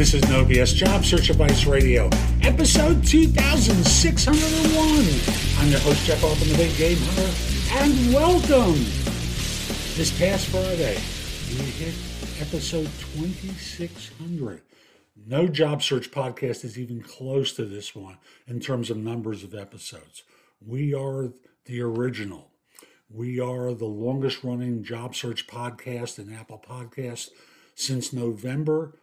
This is No BS Job Search Advice Radio, episode 2601. I'm your host, Jeff Altman, the Big Game Hunter, and welcome. This past Friday, we hit episode 2600. No job search podcast is even close to this one in terms of numbers of episodes. We are the original. We are the longest running job search podcast in Apple Podcasts. Since November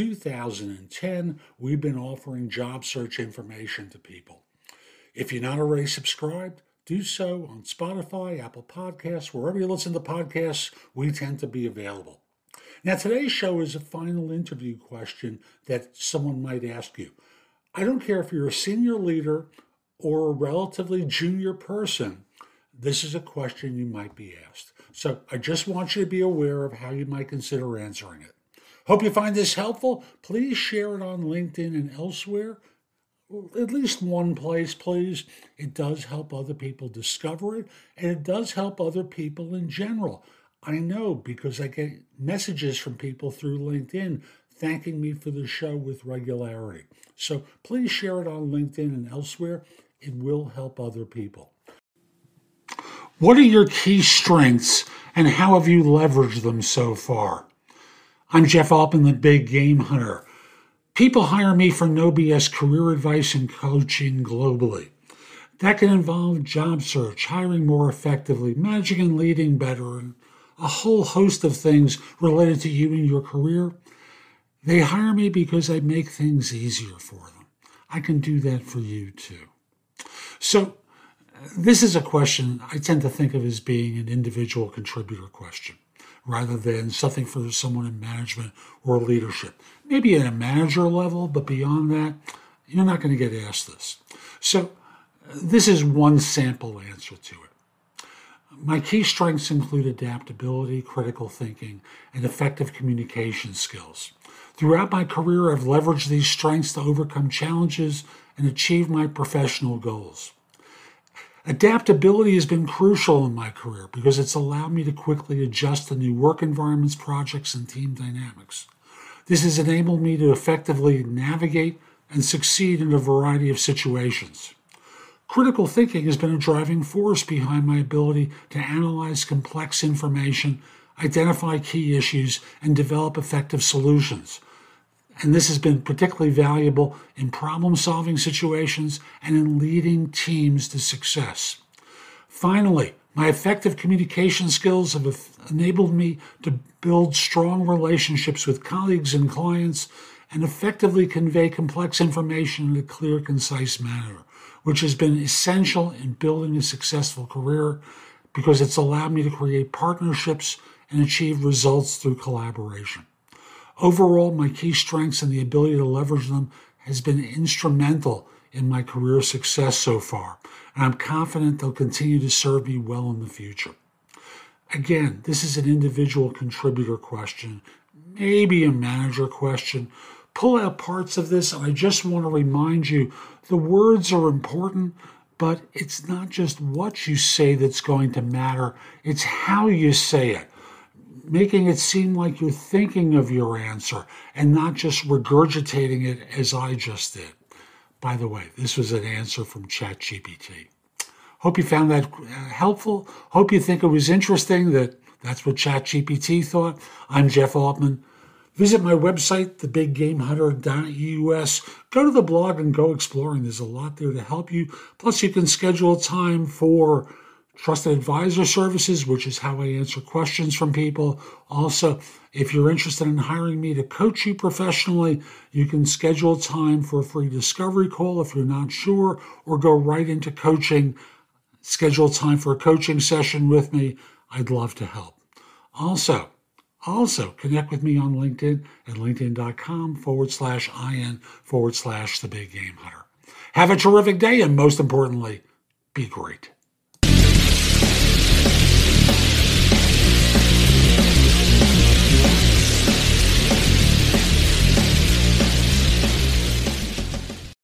2010, we've been offering job search information to people. If you're not already subscribed, do so on Spotify, Apple Podcasts, wherever you listen to podcasts, we tend to be available. Now, today's show is a final interview question that someone might ask you. I don't care if you're a senior leader or a relatively junior person, this is a question you might be asked. So I just want you to be aware of how you might consider answering it. Hope you find this helpful. Please share it on LinkedIn and elsewhere. At least one place, please. It does help other people discover it, and it does help other people in general. I know because I get messages from people through LinkedIn thanking me for the show with regularity. So please share it on LinkedIn and elsewhere. It will help other people. What are your key strengths, and how have you leveraged them so far? I'm Jeff Altman, the Big Game Hunter. People hire me for no BS career advice and coaching globally. That can involve job search, hiring more effectively, managing and leading better, and a whole host of things related to you and your career. They hire me because I make things easier for them. I can do that for you too. So this is a question I tend to think of as being an individual contributor question, rather than something for someone in management or leadership. Maybe at a manager level, but beyond that, you're not going to get asked this. So this is one sample answer to it. My key strengths include adaptability, critical thinking, and effective communication skills. Throughout my career, I've leveraged these strengths to overcome challenges and achieve my professional goals. Adaptability has been crucial in my career because it's allowed me to quickly adjust to new work environments, projects, and team dynamics. This has enabled me to effectively navigate and succeed in a variety of situations. Critical thinking has been a driving force behind my ability to analyze complex information, identify key issues, and develop effective solutions. And this has been particularly valuable in problem-solving situations and in leading teams to success. Finally, my effective communication skills have enabled me to build strong relationships with colleagues and clients and effectively convey complex information in a clear, concise manner, which has been essential in building a successful career because it's allowed me to create partnerships and achieve results through collaboration. Overall, my key strengths and the ability to leverage them has been instrumental in my career success so far, and I'm confident they'll continue to serve me well in the future. Again, this is an individual contributor question, maybe a manager question. Pull out parts of this, and I just want to remind you, the words are important, but it's not just what you say that's going to matter, it's how you say it. Making it seem like you're thinking of your answer and not just regurgitating it as I just did. By the way, this was an answer from ChatGPT. Hope you found that helpful. Hope you think it was interesting that's what ChatGPT thought. I'm Jeff Altman. Visit my website, thebiggamehunter.us. Go to the blog and go exploring. There's a lot there to help you. Plus, you can schedule time for Trusted Advisor Services, which is how I answer questions from people. Also, if you're interested in hiring me to coach you professionally, you can schedule time for a free discovery call if you're not sure, or go right into coaching. Schedule time for a coaching session with me. I'd love to help. Also, connect with me on LinkedIn at linkedin.com/IN/The Big Game Hunter. Have a terrific day, and most importantly, be great.